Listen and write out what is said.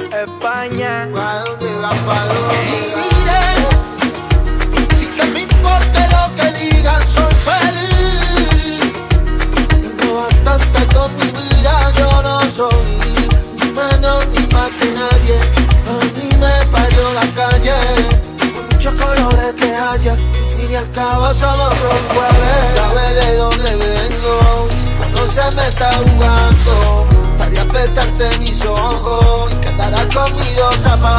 España. ¿Pa' dónde va? ¿Pa' dónde? Y diré, sin que me importe lo que digan, soy feliz. Tengo bastante con mi vida, yo no soy ni menos ni más que nadie. A mí me parió la calle, con muchos colores que haya, y al cabo somos todos iguales. Sabe de dónde vengo, cuando se me está jugando. Gustaría apretarte mis ojos y que andarás conmigo zapatos.